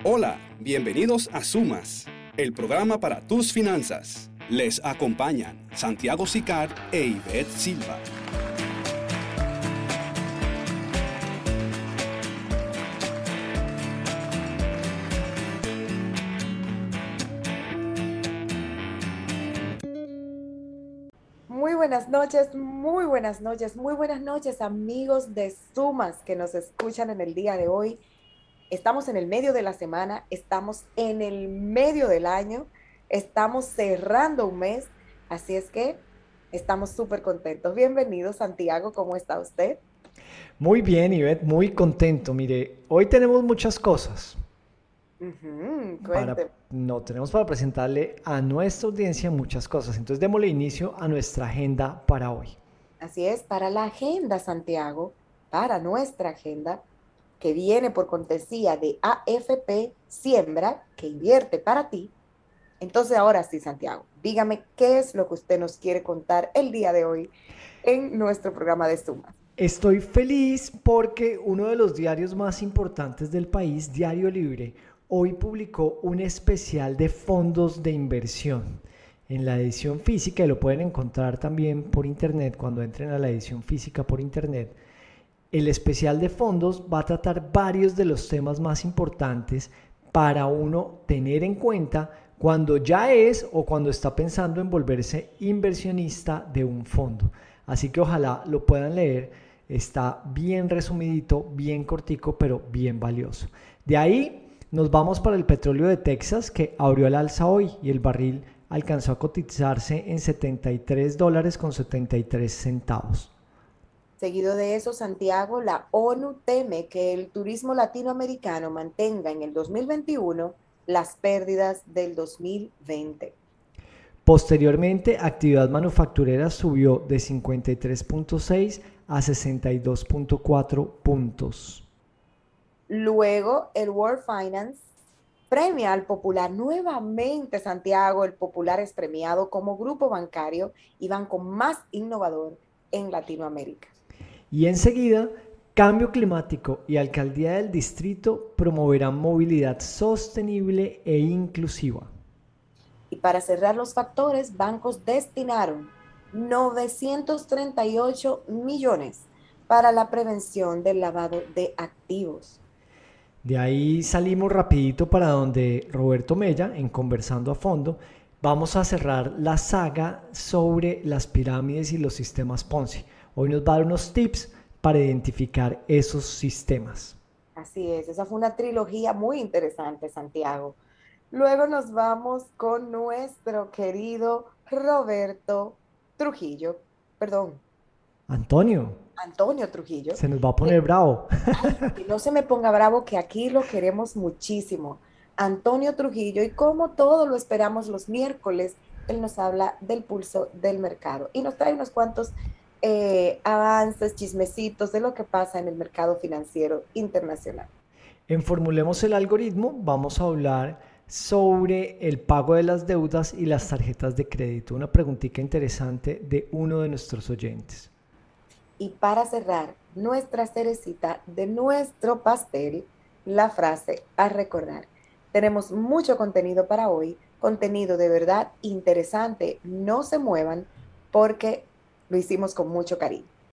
Hola, bienvenidos a Sumas, el programa para tus finanzas. Les acompañan Santiago Sicar e Ivette Silva. Muy buenas noches, muy buenas noches, muy buenas noches, amigos de Sumas que nos escuchan en el día de hoy. Estamos en el medio de la semana, estamos en el medio del año, estamos cerrando un mes, así es que estamos súper contentos. Bienvenido, Santiago, ¿cómo está usted? Muy bien, Ivette, muy contento. Mire, hoy tenemos muchas cosas Cuénteme. tenemos para presentarle a nuestra audiencia muchas cosas. Entonces démosle inicio a nuestra agenda para hoy. Así es, para la agenda, Santiago, para nuestra agenda, que viene por cortesía de AFP Siembra, que invierte para ti. Entonces, ahora sí, Santiago, dígame qué es lo que usted nos quiere contar el día de hoy en nuestro programa de Sumas. Estoy feliz porque uno de los diarios más importantes del país, Diario Libre, hoy publicó un especial de fondos de inversión. En la edición física, y lo pueden encontrar también por internet cuando entren a la edición física por internet, el especial de fondos va a tratar varios de los temas más importantes para uno tener en cuenta cuando ya es o cuando está pensando en volverse inversionista de un fondo. Así que ojalá lo puedan leer. Está bien resumidito, bien cortico, pero bien valioso. De ahí nos vamos para el petróleo de Texas, que abrió al alza hoy y el barril alcanzó a cotizarse en $73.73. Seguido de eso, Santiago, la ONU teme que el turismo latinoamericano mantenga en el 2021 las pérdidas del 2020. Posteriormente, actividad manufacturera subió de 53.6 a 62.4 puntos. Luego, el World Finance premia al Popular. Nuevamente, Santiago, el Popular es premiado como grupo bancario y banco más innovador en Latinoamérica. Y enseguida, Cambio Climático y Alcaldía del Distrito promoverán movilidad sostenible e inclusiva. Y para cerrar los factores, bancos destinaron 938 millones para la prevención del lavado de activos. De ahí salimos rapidito para donde Roberto Mella, en Conversando a Fondo, vamos a cerrar la saga sobre las pirámides y los sistemas Ponzi. Hoy nos va a dar unos tips para identificar esos sistemas. Así es, esa fue una trilogía muy interesante, Santiago. Luego nos vamos con nuestro querido Roberto Trujillo, perdón, Antonio, Antonio Trujillo. se nos va a poner bravo. Que no se me ponga bravo, que aquí lo queremos muchísimo. Antonio Trujillo, y como todo lo esperamos los miércoles, él nos habla del pulso del mercado y nos trae unos cuantos avances, chismecitos de lo que pasa en el mercado financiero internacional. En Formulemos el Algoritmo vamos a hablar sobre el pago de las deudas y las tarjetas de crédito. Una preguntita interesante de uno de nuestros oyentes. Y para cerrar nuestra cerecita de nuestro pastel, la frase a recordar. Tenemos mucho contenido para hoy, contenido de verdad interesante. No se muevan porque lo hicimos con mucho cariño.